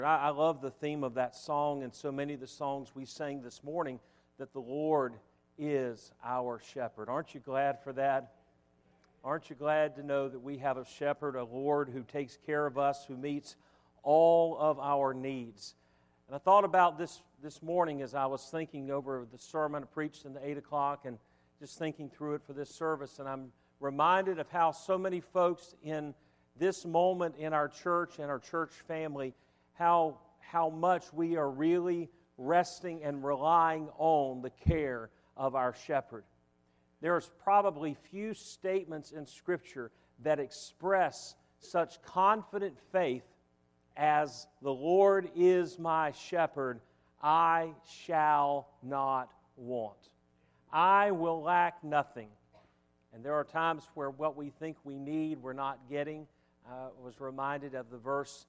I love the theme of that song and so many of the songs we sang this morning, that the Lord is our shepherd. Aren't you glad for that? Aren't you glad to know that we have a shepherd, a Lord who takes care of us, who meets all of our needs? And I thought about this morning as I was thinking over the sermon I preached in the 8 o'clock and just thinking through it for this service, and I'm reminded of how so many folks in this moment in our church and our church family, how much we are really resting and relying on the care of our shepherd. There's probably few statements in Scripture that express such confident faith as the Lord is my shepherd, I shall not want. I will lack nothing. And there are times where what we think we need, we're not getting. I was reminded of the verse,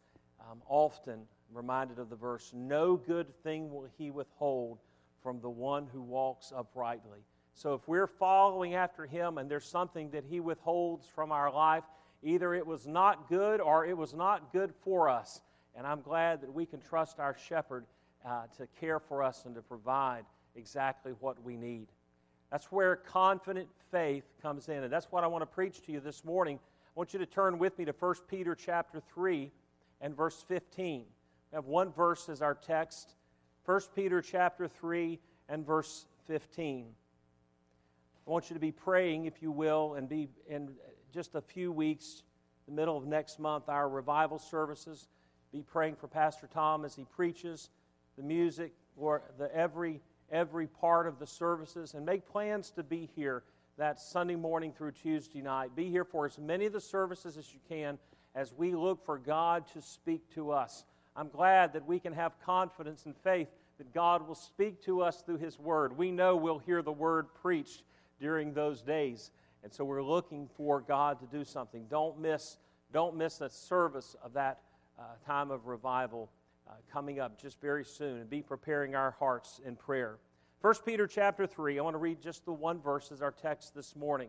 no good thing will He withhold from the one who walks uprightly. So if we're following after Him and there's something that He withholds from our life, either it was not good or it was not good for us. And I'm glad that we can trust our shepherd to care for us and to provide exactly what we need. That's where confident faith comes in. And that's what I want to preach to you this morning. I want you to turn with me to 1 Peter chapter 3 and verse 15. We have one verse as our text. 1 Peter chapter 3 and verse 15. I want you to be praying, if you will, and be in just a few weeks, the middle of next month, our revival services. Be praying for Pastor Tom as he preaches, the music, or every part of the services, and make plans to be here that Sunday morning through Tuesday night. Be here for as many of the services as you can as we look for God to speak to us. I'm glad that we can have confidence and faith that God will speak to us through His Word. We know we'll hear the Word preached during those days, and so we're looking for God to do something. Don't miss a service of that time of revival coming up just very soon, and be preparing our hearts in prayer. 1 Peter chapter 3, I want to read just the one verse as our text this morning.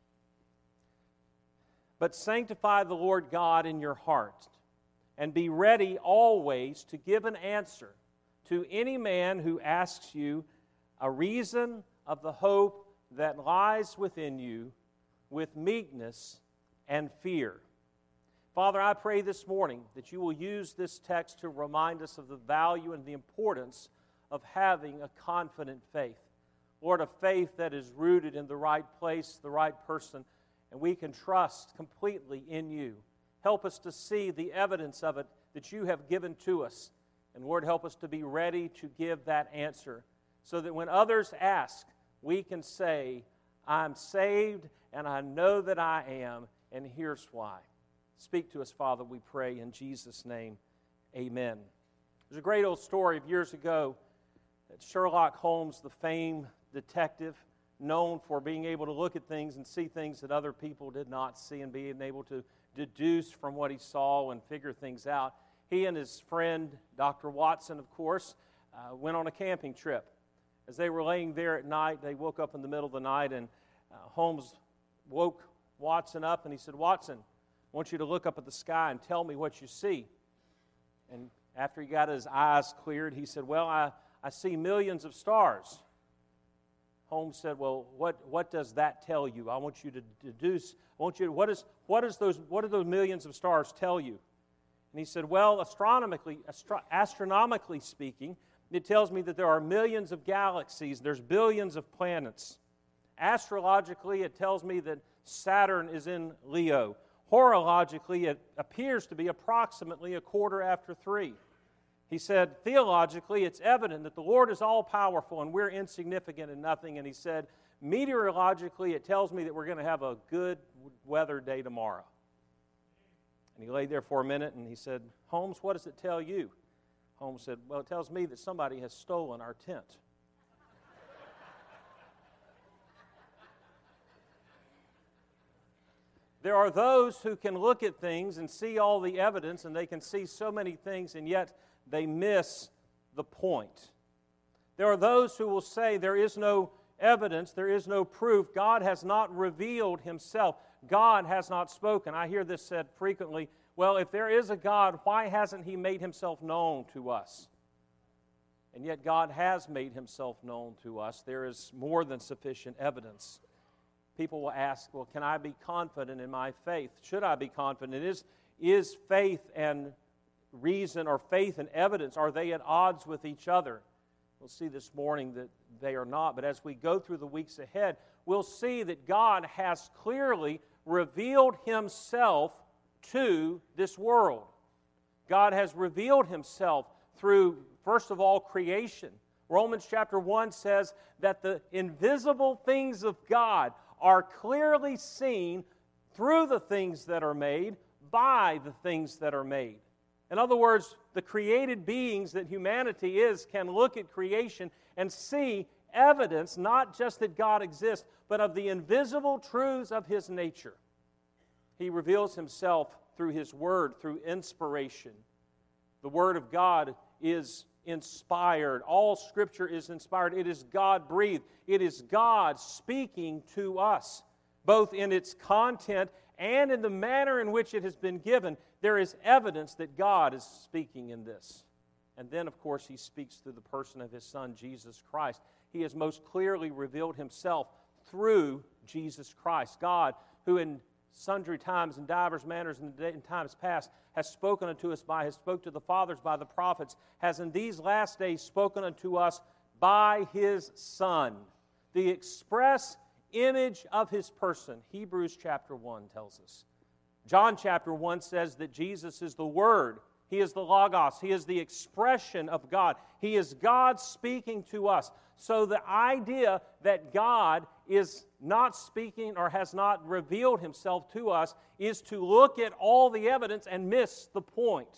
But sanctify the Lord God in your heart, and be ready always to give an answer to any man who asks you a reason of the hope that lies within you with meekness and fear. Father, I pray this morning that you will use this text to remind us of the value and the importance of having a confident faith. Lord, a faith that is rooted in the right place, the right person, and we can trust completely in you. Help us to see the evidence of it that you have given to us. And Lord, help us to be ready to give that answer so that when others ask, we can say, I'm saved and I know that I am, and here's why. Speak to us, Father, we pray in Jesus' name. Amen. There's a great old story of years ago that Sherlock Holmes, the famed detective, known for being able to look at things and see things that other people did not see and being able to deduce from what he saw and figure things out. He and his friend, Dr. Watson, of course, went on a camping trip. As they were laying there at night, they woke up in the middle of the night, and Holmes woke Watson up, and he said, Watson, I want you to look up at the sky and tell me what you see. And after he got his eyes cleared, he said, well, I see millions of stars. Holmes said, well, what does that tell you? I want you to deduce, what do those millions of stars tell you? And he said, well, astronomically speaking, it tells me that there are millions of galaxies, there's billions of planets. Astrologically, it tells me that Saturn is in Leo. Horologically, it appears to be approximately 3:15. He said, theologically, it's evident that the Lord is all-powerful and we're insignificant and nothing. And he said, meteorologically, it tells me that we're going to have a good weather day tomorrow. And he lay there for a minute and he said, Holmes, what does it tell you? Holmes said, well, it tells me that somebody has stolen our tent. There are those who can look at things and see all the evidence, and they can see so many things, and yet they miss the point. There are those who will say there is no evidence, there is no proof. God has not revealed Himself. God has not spoken. I hear this said frequently, well, if there is a God, why hasn't He made Himself known to us? And yet God has made Himself known to us. There is more than sufficient evidence. People will ask, well, can I be confident in my faith? Should I be confident? Is faith and reason, or faith and evidence, are they at odds with each other? We'll see this morning that they are not. But as we go through the weeks ahead, we'll see that God has clearly revealed Himself to this world. God has revealed Himself through, first of all, creation. Romans chapter 1 says that the invisible things of God are clearly seen through the things that are made, by the things that are made. In other words, the created beings that humanity is can look at creation and see evidence, not just that God exists, but of the invisible truths of His nature. He reveals Himself through His Word, through inspiration. The Word of God is inspired. All Scripture is inspired. It is God-breathed. It is God speaking to us, both in its content and in the manner in which it has been given. There is evidence that God is speaking in this. And then, of course, He speaks through the person of His Son, Jesus Christ. He has most clearly revealed Himself through Jesus Christ. God, who in sundry times and divers manners in times past has spoken unto us has spoke to the fathers by the prophets, has in these last days spoken unto us by His Son, the express image of His person. Hebrews chapter 1 tells us. John chapter 1 says that Jesus is the Word. He is the Logos. He is the expression of God. He is God speaking to us. So the idea that God is not speaking or has not revealed Himself to us is to look at all the evidence and miss the point.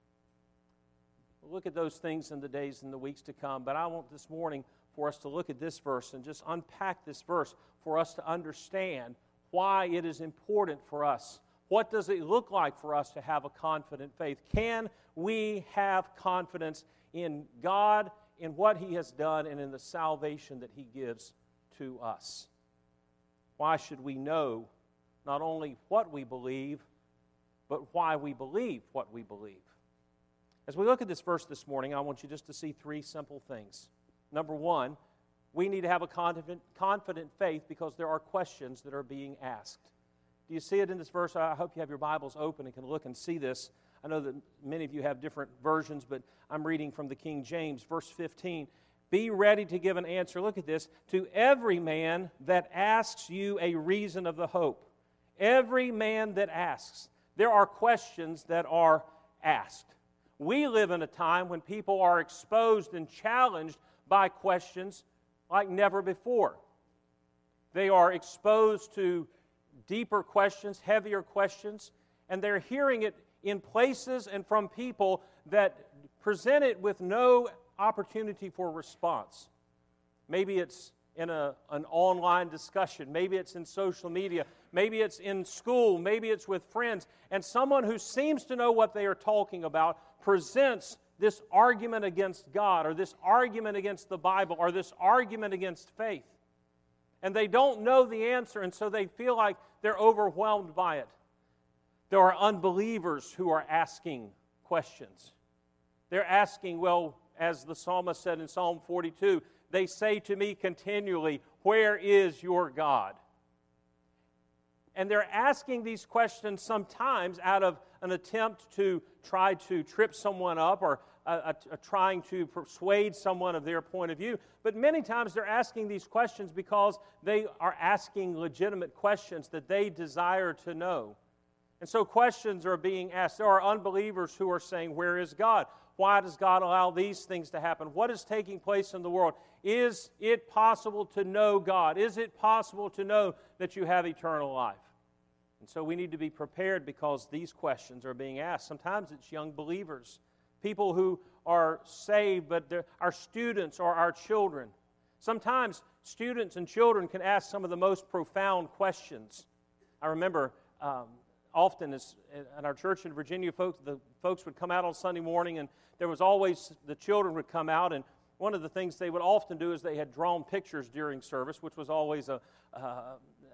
We'll look at those things in the days and the weeks to come, but I want this morning for us to look at this verse and just unpack this verse for us to understand why it is important for us. What does it look like for us to have a confident faith? Can we have confidence in God, in what He has done, and in the salvation that He gives to us? Why should we know not only what we believe, but why we believe what we believe? As we look at this verse this morning, I want you just to see three simple things. Number one, we need to have a confident faith because there are questions that are being asked. Do you see it in this verse? I hope you have your Bibles open and can look and see this. I know that many of you have different versions, but I'm reading from the King James, verse 15. Be ready to give an answer. Look at this. To every man that asks you a reason of the hope. Every man that asks. There are questions that are asked. We live in a time when people are exposed and challenged by questions like never before. They are exposed to deeper questions, heavier questions, and they're hearing it in places and from people that present it with no opportunity for response. Maybe it's in an online discussion. Maybe it's in social media. Maybe it's in school. Maybe it's with friends. And someone who seems to know what they are talking about presents this argument against God, or this argument against the Bible, or this argument against faith. And they don't know the answer, and so they feel like they're overwhelmed by it. There are unbelievers who are asking questions. They're asking, well, as the psalmist said in Psalm 42, they say to me continually, where is your God? And they're asking these questions sometimes out of an attempt to try to trip someone up or trying to persuade someone of their point of view. But many times they're asking these questions because they are asking legitimate questions that they desire to know. And so questions are being asked. There are unbelievers who are saying, where is God? Why does God allow these things to happen? What is taking place in the world? Is it possible to know God? Is it possible to know that you have eternal life? And so we need to be prepared because these questions are being asked. Sometimes it's young believers, people who are saved, but our students or our children. Sometimes students and children can ask some of the most profound questions. I remember often in our church in Virginia, the folks would come out on Sunday morning, and there was always, the children would come out, and one of the things they would often do is they had drawn pictures during service, which was always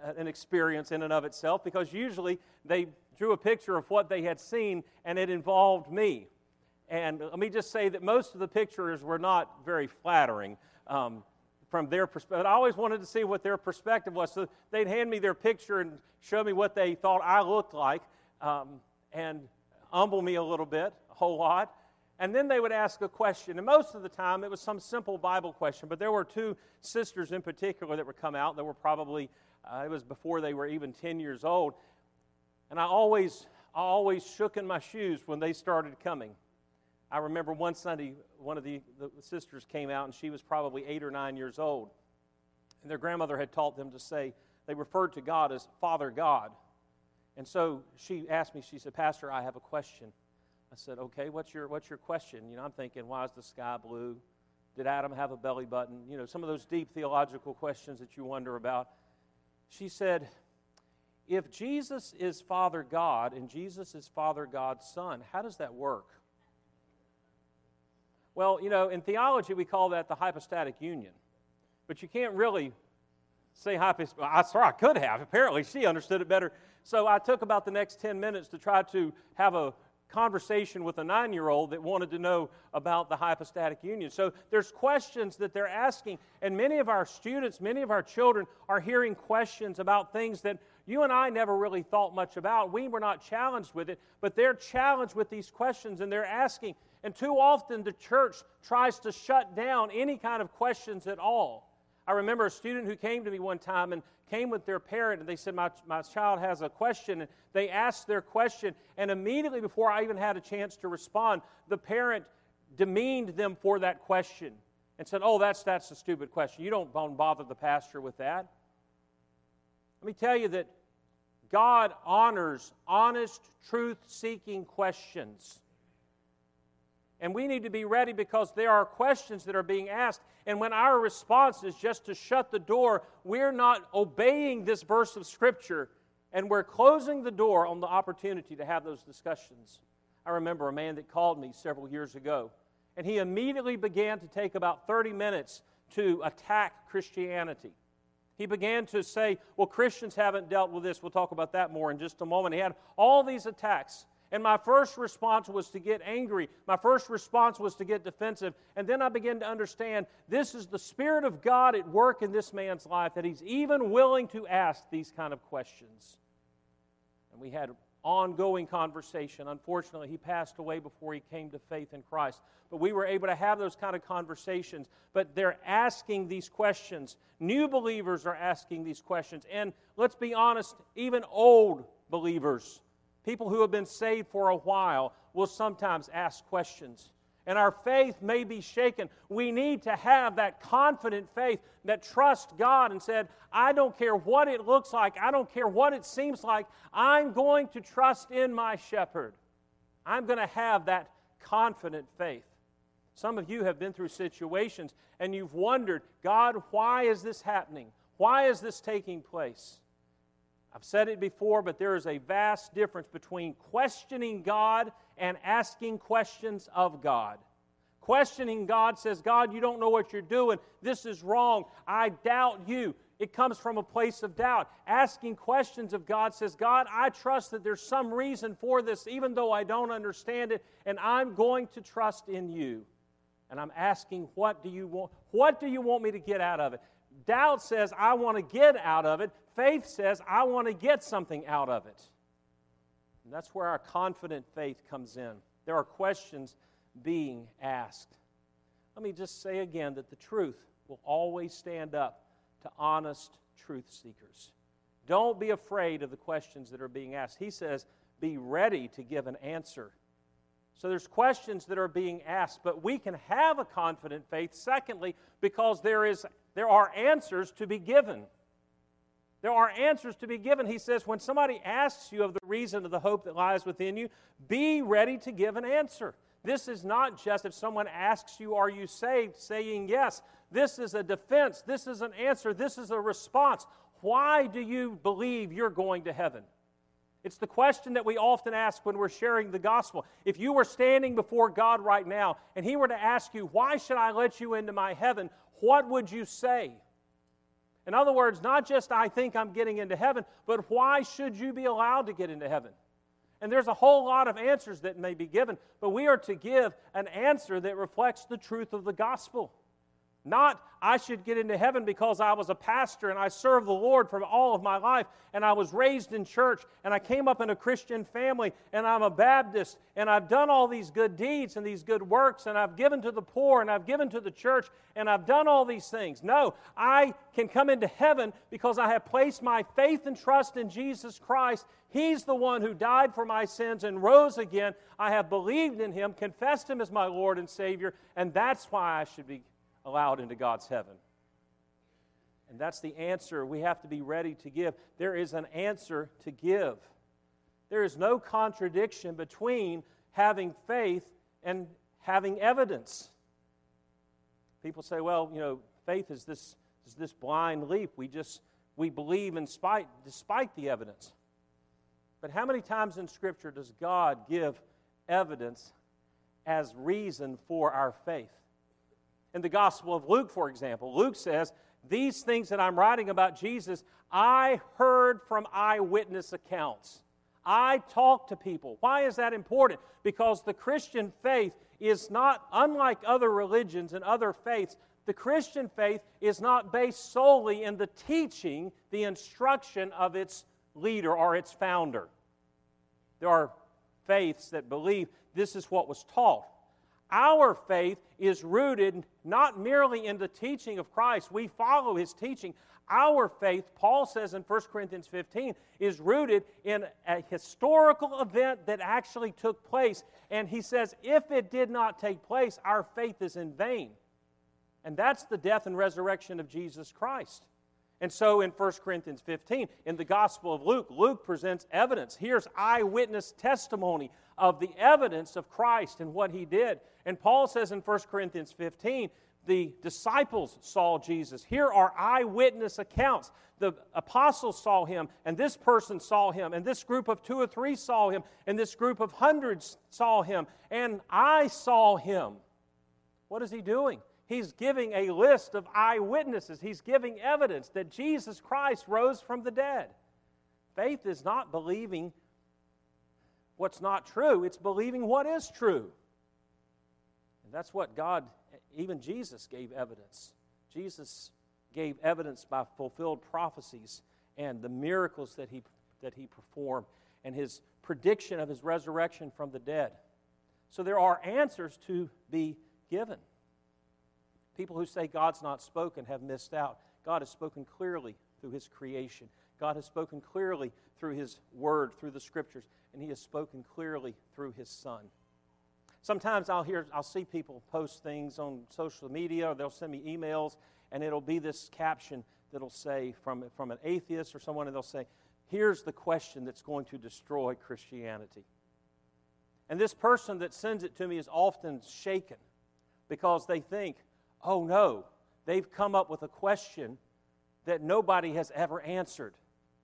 an experience in and of itself, because usually they drew a picture of what they had seen and it involved me. And let me just say that most of the pictures were not very flattering from their perspective. I always wanted to see what their perspective was. So they'd hand me their picture and show me what they thought I looked like and humble me a little bit, a whole lot. And then they would ask a question. And most of the time it was some simple Bible question. But there were two sisters in particular that would come out that were probably, it was before they were even 10 years old. And I always shook in my shoes when they started coming. I remember one Sunday, one of the sisters came out, and she was probably 8 or 9 years old. And their grandmother had taught them to say, they referred to God as Father God. And so she asked me, she said, "Pastor, I have a question." I said, "Okay, what's your question?" You know, I'm thinking, why is the sky blue? Did Adam have a belly button? You know, some of those deep theological questions that you wonder about. She said, "If Jesus is Father God and Jesus is Father God's Son, how does that work?" Well, you know, in theology we call that the hypostatic union. But you can't really say hypostatic. I swear I could have. Apparently she understood it better. So I took about the next 10 minutes to try to have a conversation with a 9-year-old that wanted to know about the hypostatic union. So there's questions that they're asking, and many of our students, many of our children are hearing questions about things that you and I never really thought much about. We were not challenged with it, but they're challenged with these questions, and they're asking. And too often the church tries to shut down any kind of questions at all. I remember a student who came to me one time and came with their parent, and they said, my child has a question. And they asked their question, and immediately before I even had a chance to respond, the parent demeaned them for that question and said, "Oh, that's a stupid question. You don't bother the pastor with that." Let me tell you that God honors honest, truth-seeking questions. And we need to be ready, because there are questions that are being asked. And when our response is just to shut the door, we're not obeying this verse of Scripture, and we're closing the door on the opportunity to have those discussions. I remember a man that called me several years ago, and he immediately began to take about 30 minutes to attack Christianity. He began to say, well, Christians haven't dealt with this. We'll talk about that more in just a moment. He had all these attacks. And my first response was to get angry. My first response was to get defensive. And then I began to understand this is the Spirit of God at work in this man's life, that he's even willing to ask these kind of questions. And we had ongoing conversation. Unfortunately, he passed away before he came to faith in Christ. But we were able to have those kind of conversations. But they're asking these questions. New believers are asking these questions. And let's be honest, even old believers, people who have been saved for a while, will sometimes ask questions. And our faith may be shaken. We need to have that confident faith that trusts God and said, I don't care what it looks like. I don't care what it seems like. I'm going to trust in my shepherd. I'm going to have that confident faith. Some of you have been through situations and you've wondered, God, why is this happening? Why is this taking place? I've said it before, but there is a vast difference between questioning God and asking questions of God. Questioning God says, God, you don't know what you're doing. This is wrong. I doubt you. It comes from a place of doubt. Asking questions of God says, God, I trust that there's some reason for this, even though I don't understand it, and I'm going to trust in you. And I'm asking, what do you want? What do you want me to get out of it? Doubt says, I want to get out of it. Faith says, I want to get something out of it. And that's where our confident faith comes in. There are questions being asked. Let me just say again that the truth will always stand up to honest truth seekers. Don't be afraid of the questions that are being asked. He says, be ready to give an answer. So there's questions that are being asked, but we can have a confident faith, secondly, because there are answers to be given. There are answers to be given. He says, when somebody asks you of the reason of the hope that lies within you, be ready to give an answer. This is not just if someone asks you, are you saved, saying yes. This is a defense. This is an answer. This is a response. Why do you believe you're going to heaven? It's the question that we often ask when we're sharing the gospel. If you were standing before God right now and He were to ask you, why should I let you into my heaven, what would you say? In other words, not just I think I'm getting into heaven, but why should you be allowed to get into heaven? And there's a whole lot of answers that may be given, but we are to give an answer that reflects the truth of the gospel. Not, I should get into heaven because I was a pastor and I served the Lord for all of my life and I was raised in church and I came up in a Christian family and I'm a Baptist and I've done all these good deeds and these good works and I've given to the poor and I've given to the church and I've done all these things. No, I can come into heaven because I have placed my faith and trust in Jesus Christ. He's the one who died for my sins and rose again. I have believed in Him, confessed Him as my Lord and Savior, and that's why I should be allowed into God's heaven. And that's the answer we have to be ready to give. There is an answer to give. There is no contradiction between having faith and having evidence. People say, well, faith is this blind leap. We believe despite the evidence. But how many times in Scripture does God give evidence as reason for our faith? In the Gospel of Luke, for example, Luke says, these things that I'm writing about Jesus, I heard from eyewitness accounts. I talked to people. Why is that important? Because the Christian faith is not, unlike other religions and other faiths, the Christian faith is not based solely in the teaching, the instruction of its leader or its founder. There are faiths that believe this is what was taught. Our faith is rooted not merely in the teaching of Christ. We follow His teaching. Our faith, Paul says in 1 Corinthians 15, is rooted in a historical event that actually took place. And he says, if it did not take place, our faith is in vain. And that's the death and resurrection of Jesus Christ. And so in 1 Corinthians 15, in the Gospel of Luke, Luke presents evidence. Here's eyewitness testimony of the evidence of Christ and what He did. And Paul says in 1 Corinthians 15, the disciples saw Jesus. Here are eyewitness accounts. The apostles saw Him, and this person saw Him, and this group of 2 or 3 saw Him, and this group of hundreds saw Him, and I saw Him. What is He doing? He's giving a list of eyewitnesses. He's giving evidence that Jesus Christ rose from the dead. Faith is not believing what's not true. It's believing what is true. And that's what God, even Jesus gave evidence. Jesus gave evidence by fulfilled prophecies and the miracles that he performed and His prediction of His resurrection from the dead. So there are answers to be given. People who say God's not spoken have missed out. God has spoken clearly through His creation. God has spoken clearly through His Word, through the Scriptures, and He has spoken clearly through His Son. Sometimes I'll see people post things on social media, or they'll send me emails, and it'll be this caption that'll say from an atheist or someone, and they'll say, here's the question that's going to destroy Christianity. And this person that sends it to me is often shaken because they think, oh no, they've come up with a question that nobody has ever answered.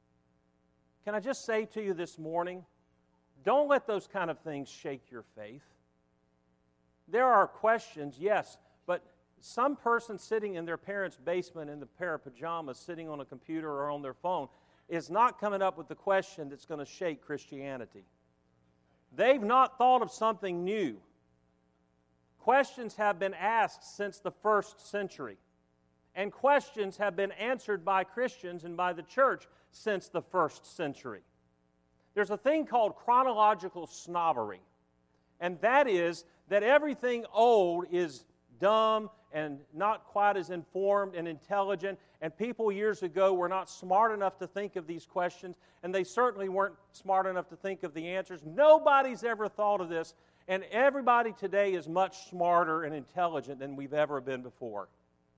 Can I just say to you this morning, don't let those kind of things shake your faith. There are questions, yes, but some person sitting in their parents' basement in a pair of pajamas, sitting on a computer or on their phone, is not coming up with the question that's going to shake Christianity. They've not thought of something new. Questions have been asked since the first century. And questions have been answered by Christians and by the church since the first century. There's a thing called chronological snobbery. And that is that everything old is dumb and not quite as informed and intelligent. And people years ago were not smart enough to think of these questions. And they certainly weren't smart enough to think of the answers. Nobody's ever thought of this. And everybody today is much smarter and intelligent than we've ever been before.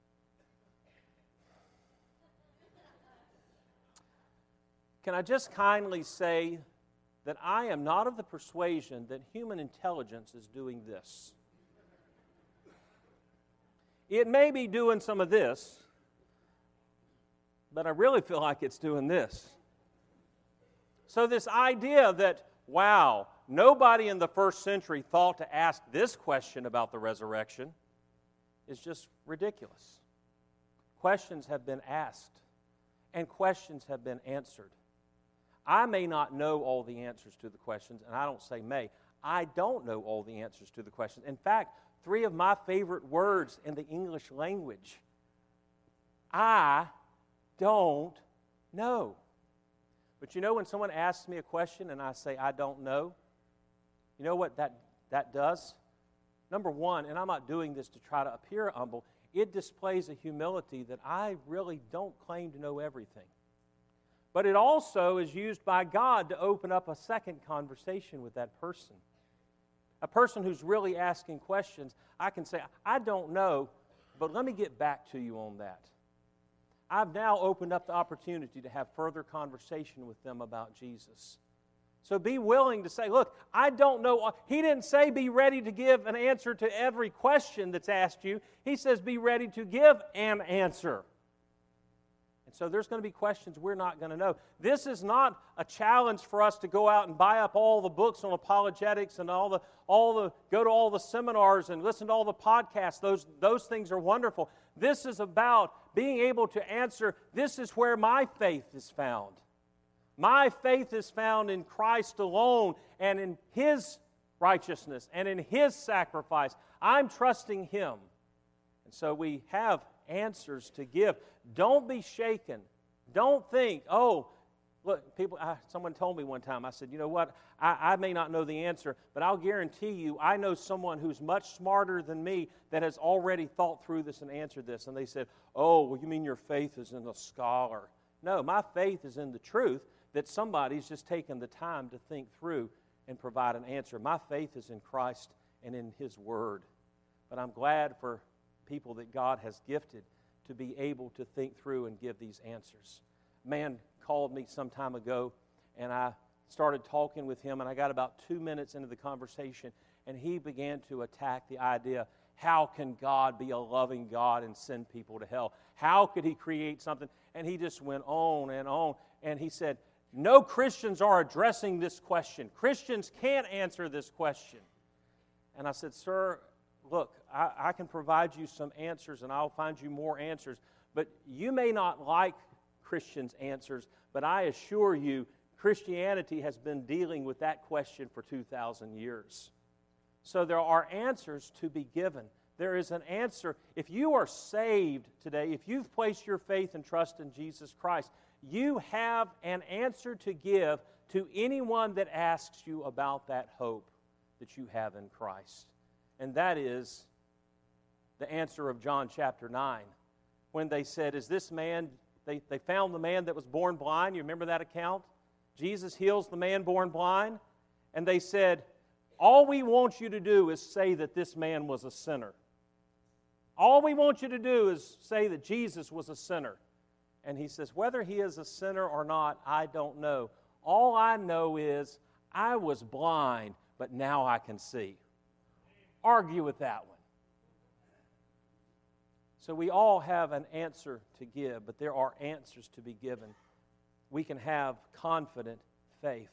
Can I just kindly say that I am not of the persuasion that human intelligence is doing this. It may be doing some of this, but I really feel like it's doing this. So this idea that, wow, nobody in the first century thought to ask this question about the resurrection is just ridiculous. Questions have been asked and questions have been answered. I may not know all the answers to the questions, and I don't say may. I don't know all the answers to the questions. In fact, 3 of my favorite words in the English language, I don't know. But you know when someone asks me a question and I say, I don't know, you know what that does? Number one, and I'm not doing this to try to appear humble, it displays a humility that I really don't claim to know everything. But it also is used by God to open up a second conversation with that person. A person who's really asking questions, I can say, I don't know, but let me get back to you on that. I've now opened up the opportunity to have further conversation with them about Jesus. So be willing to say, look, I don't know. He didn't say be ready to give an answer to every question that's asked you. He says be ready to give an answer. And so there's going to be questions we're not going to know. This is not a challenge for us to go out and buy up all the books on apologetics and go to all the seminars and listen to all the podcasts. Those things are wonderful. This is about being able to answer, this is where my faith is found. My faith is found in Christ alone and in His righteousness and in His sacrifice. I'm trusting Him. And so we have answers to give. Don't be shaken. Don't think, oh, look, someone told me one time, I said, you know what, I may not know the answer, but I'll guarantee you I know someone who's much smarter than me that has already thought through this and answered this. And they said, oh, well, you mean your faith is in a scholar? No, my faith is in the truth that somebody's just taken the time to think through and provide an answer. My faith is in Christ and in His Word. But I'm glad for people that God has gifted to be able to think through and give these answers. A man called me some time ago, and I started talking with him, and I got about 2 minutes into the conversation, and he began to attack the idea, how can God be a loving God and send people to hell? How could He create something? And he just went on, and he said, no Christians are addressing this question. Christians can't answer this question. And I said, sir, look, I can provide you some answers, and I'll find you more answers, but you may not like Christians' answers, but I assure you, Christianity has been dealing with that question for 2,000 years. So there are answers to be given. There is an answer. If you are saved today, if you've placed your faith and trust in Jesus Christ, you have an answer to give to anyone that asks you about that hope that you have in Christ. And that is the answer of John chapter 9. When they said, is this man, they found the man that was born blind. You remember that account? Jesus heals the man born blind. And they said, all we want you to do is say that this man was a sinner. All we want you to do is say that Jesus was a sinner. And he says, whether he is a sinner or not, I don't know. All I know is I was blind, but now I can see. Argue with that one. So we all have an answer to give, but there are answers to be given. We can have confident faith.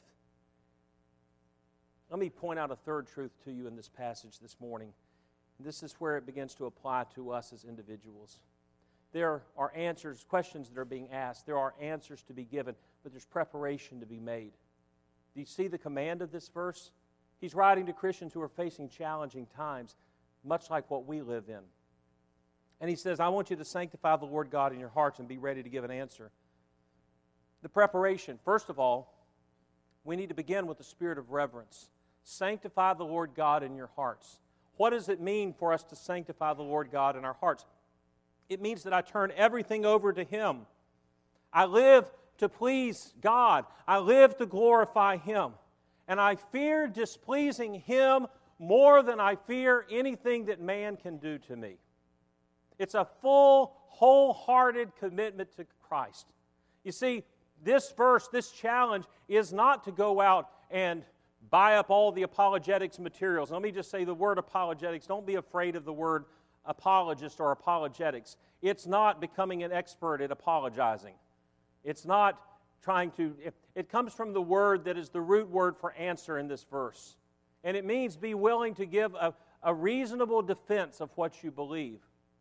Let me point out a third truth to you in this passage this morning. This is where it begins to apply to us as individuals. There are answers, questions that are being asked. There are answers to be given, but there's preparation to be made. Do you see the command of this verse? He's writing to Christians who are facing challenging times, much like what we live in. And he says, I want you to sanctify the Lord God in your hearts and be ready to give an answer. The preparation, first of all, we need to begin with the spirit of reverence. Sanctify the Lord God in your hearts. What does it mean for us to sanctify the Lord God in our hearts? It means that I turn everything over to Him. I live to please God. I live to glorify Him. And I fear displeasing Him more than I fear anything that man can do to me. It's a full, wholehearted commitment to Christ. You see, this verse, this challenge, is not to go out and buy up all the apologetics materials. Let me just say the word apologetics. Don't be afraid of the word apologist or apologetics. It's not becoming an expert at apologizing. It's not trying to... It comes from the word that is the root word for answer in this verse. And it means be willing to give a reasonable defense of what you believe.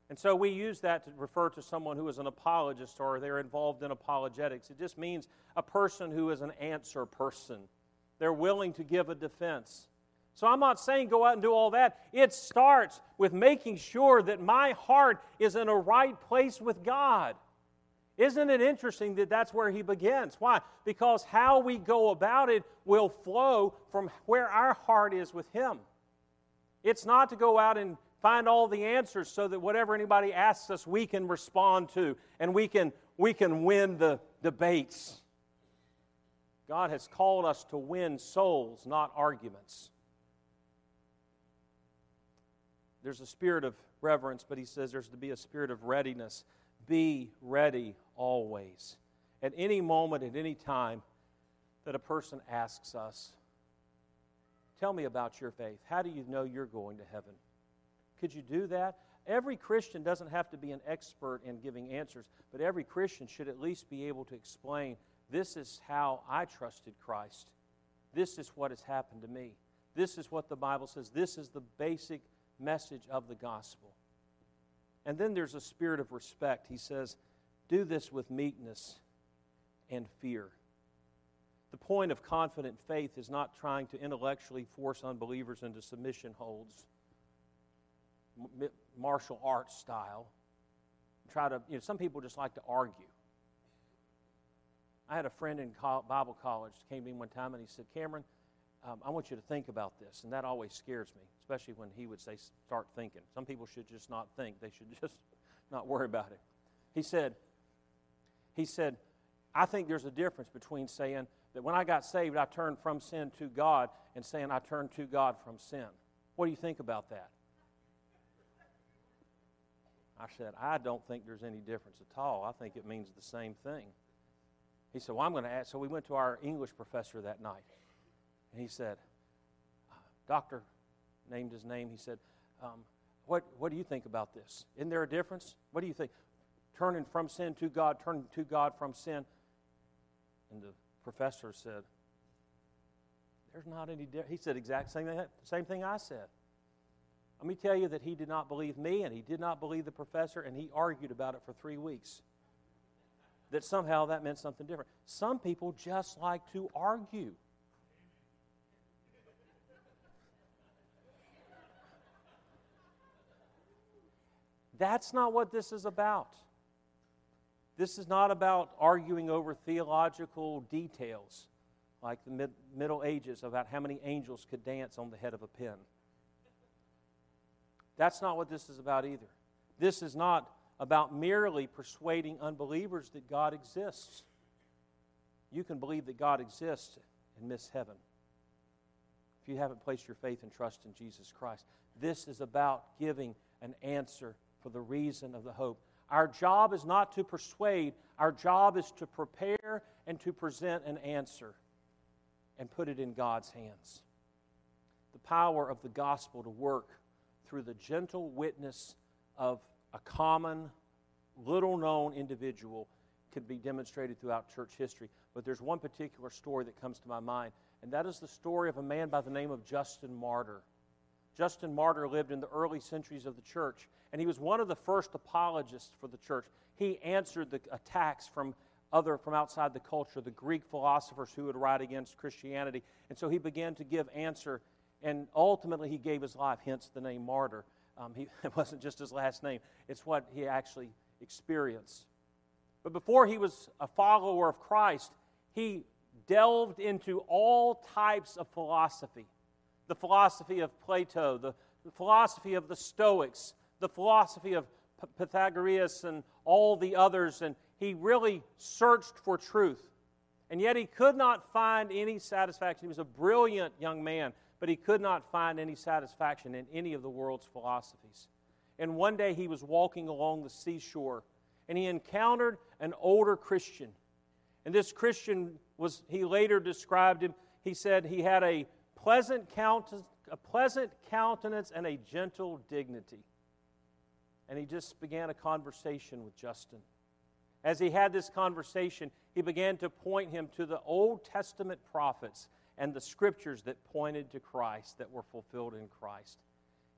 And so we use that to refer to someone who is an apologist or they're involved in apologetics. It just means a person who is an answer person. They're willing to give a defense. So I'm not saying go out and do all that. It starts with making sure that my heart is in a right place with God. Isn't it interesting that that's where he begins? Why? Because how we go about it will flow from where our heart is with him. It's not to go out and find all the answers so that whatever anybody asks us, we can respond to and we can win the debates. God has called us to win souls, not arguments. There's a spirit of reverence, but he says there's to be a spirit of readiness. Be ready always. At any moment, at any time that a person asks us, tell me about your faith. How do you know you're going to heaven? Could you do that? Every Christian doesn't have to be an expert in giving answers, but every Christian should at least be able to explain, this is how I trusted Christ. This is what has happened to me. This is what the Bible says. This is the basic message of the gospel. And then there's a spirit of respect. He says, do this with meekness and fear. The point of confident faith is not trying to intellectually force unbelievers into submission holds, martial arts style. Some people just like to argue. I had a friend in Bible college who came to me one time and he said, Cameron, I want you to think about this. And that always scares me, especially when he would say, start thinking. Some people should just not think. They should just not worry about it. He said, I think there's a difference between saying that when I got saved, I turned from sin to God and saying I turned to God from sin. What do you think about that? I said, I don't think there's any difference at all. I think it means the same thing. He said, well, I'm going to ask. So we went to our English professor that night. And he said, Doctor, named his name, he said, what do you think about this? Isn't there a difference? What do you think? Turning from sin to God, turning to God from sin. And the professor said, there's not any difference. He said exact same thing I said. Let me tell you that he did not believe me and he did not believe the professor, and he argued about it for 3 weeks. That somehow that meant something different. Some people just like to argue. That's not what this is about. This is not about arguing over theological details like the Middle Ages about how many angels could dance on the head of a pin. That's not what this is about either. This is not about merely persuading unbelievers that God exists. You can believe that God exists and miss heaven if you haven't placed your faith and trust in Jesus Christ. This is about giving an answer for the reason of the hope. Our job is not to persuade. Our job is to prepare and to present an answer and put it in God's hands. The power of the gospel to work through the gentle witness of a common, little-known individual could be demonstrated throughout church history. But there's one particular story that comes to my mind, and that is the story of a man by the name of Justin Martyr. Justin Martyr lived in the early centuries of the church, and he was one of the first apologists for the church. He answered the attacks from outside the culture, the Greek philosophers who would write against Christianity. And so he began to give answer, and ultimately he gave his life, hence the name Martyr. It wasn't just his last name. It's what he actually experienced. But before he was a follower of Christ, he delved into all types of philosophy. The philosophy of Plato, the philosophy of the Stoics, the philosophy of Pythagoras and all the others, and he really searched for truth. And yet he could not find any satisfaction. He was a brilliant young man, but he could not find any satisfaction in any of the world's philosophies. And one day he was walking along the seashore, and he encountered an older Christian. And this Christian he later described him, he said he had a pleasant countenance and a gentle dignity. And he just began a conversation with Justin. As he had this conversation, he began to point him to the Old Testament prophets and the scriptures that pointed to Christ, that were fulfilled in Christ.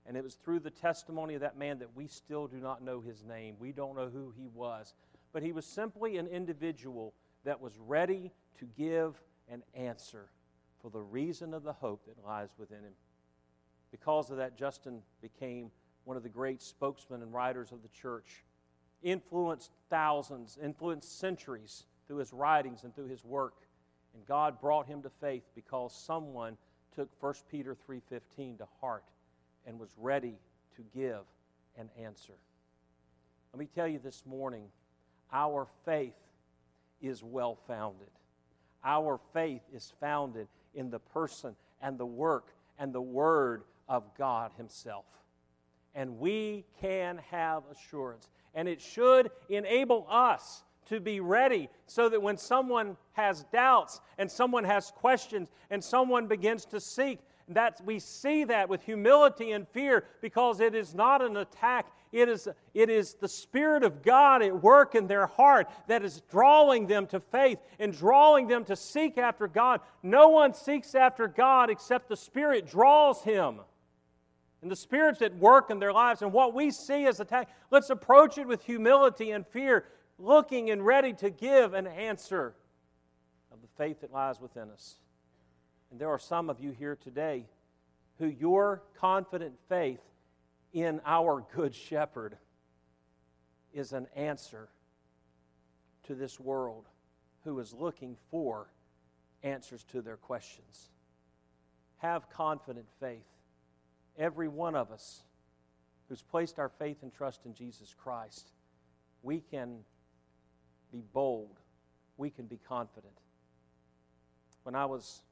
And it was through the testimony of that man that we still do not know his name. We don't know who he was. But he was simply an individual that was ready to give an answer for the reason of the hope that lies within him. Because of that, Justin became one of the great spokesmen and writers of the church, influenced thousands, influenced centuries through his writings and through his work. And God brought him to faith because someone took 1 Peter 3:15 to heart and was ready to give an answer. Let me tell you this morning, our faith is well-founded. Our faith is founded in the person and the work and the Word of God Himself. And we can have assurance. And it should enable us to be ready so that when someone has doubts and someone has questions and someone begins to seek, that we see that with humility and fear, because it is not an attack. It is the Spirit of God at work in their heart that is drawing them to faith and drawing them to seek after God. No one seeks after God except the Spirit draws him. And the Spirit's at work in their lives. And what we see as attack, let's approach it with humility and fear, looking and ready to give an answer of the faith that lies within us. And there are some of you here today who your confident faith in our Good Shepherd is an answer to this world who is looking for answers to their questions. Have confident faith. Every one of us who's placed our faith and trust in Jesus Christ, we can be bold. We can be confident. When I was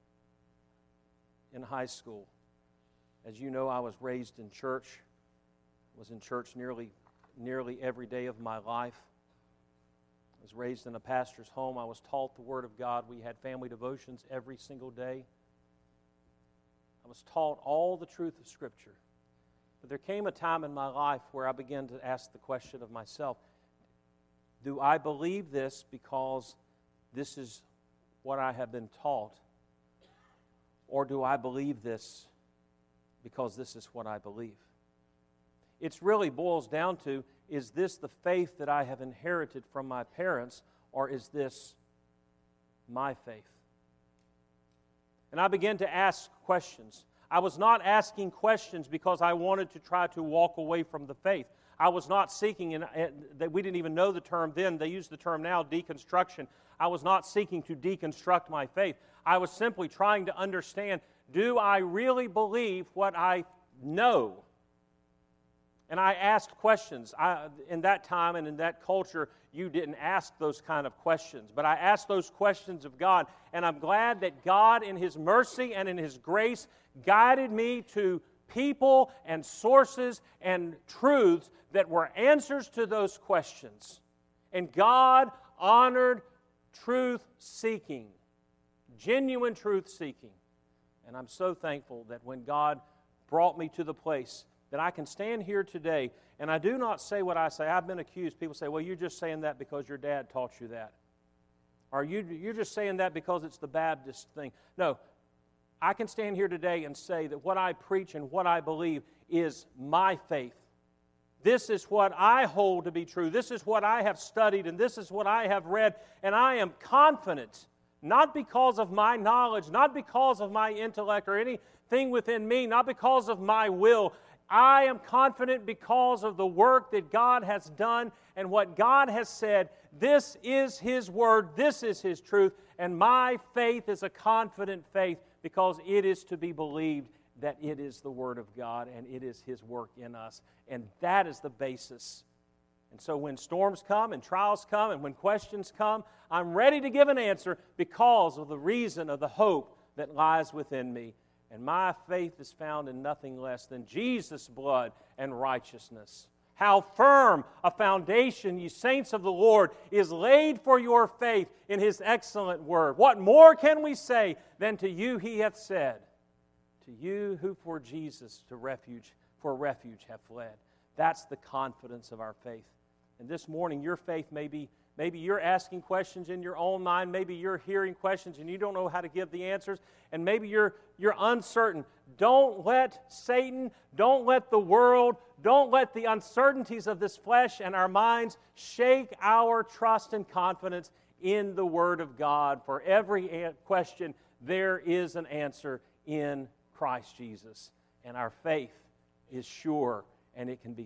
in high school, as you know, I was raised in church. I was in church nearly every day of my life. I was raised in a pastor's home. I was taught the Word of God. We had family devotions every single day. I was taught all the truth of Scripture. But there came a time in my life where I began to ask the question of myself, do I believe this because this is what I have been taught? Or do I believe this because this is what I believe? It really boils down to, is this the faith that I have inherited from my parents, or is this my faith? And I began to ask questions. I was not asking questions because I wanted to try to walk away from the faith. I was not seeking, and we didn't even know the term then. They use the term now, deconstruction. I was not seeking to deconstruct my faith. I was simply trying to understand, do I really believe what I know? And I asked questions. In that time and in that culture, you didn't ask those kind of questions. But I asked those questions of God, and I'm glad that God, in His mercy and in His grace, guided me to people and sources and truths that were answers to those questions. And God honored truth-seeking, genuine truth-seeking. And I'm so thankful that when God brought me to the place that I can stand here today, and I do not say what I say. I've been accused. People say, well, you're just saying that because your dad taught you that. Or you're just saying that because it's the Baptist thing. No, I can stand here today and say that what I preach and what I believe is my faith. This is what I hold to be true. This is what I have studied, and this is what I have read, and I am confident, not because of my knowledge, not because of my intellect or anything within me, not because of my will. I am confident because of the work that God has done and what God has said. This is His Word, this is His truth, and my faith is a confident faith because it is to be believed that it is the Word of God and it is His work in us. And that is the basis. And so when storms come and trials come and when questions come, I'm ready to give an answer because of the reason of the hope that lies within me. And my faith is found in nothing less than Jesus' blood and righteousness. How firm a foundation, ye saints of the Lord, is laid for your faith in His excellent word. What more can we say than to you He hath said, to you who for Jesus for refuge have fled. That's the confidence of our faith. And this morning, your faith maybe you're asking questions in your own mind. Maybe you're hearing questions and you don't know how to give the answers. And maybe you're uncertain. Don't let Satan, don't let the world, don't let the uncertainties of this flesh and our minds shake our trust and confidence in the Word of God. For every question, there is an answer in Christ Jesus. And our faith is sure and it can be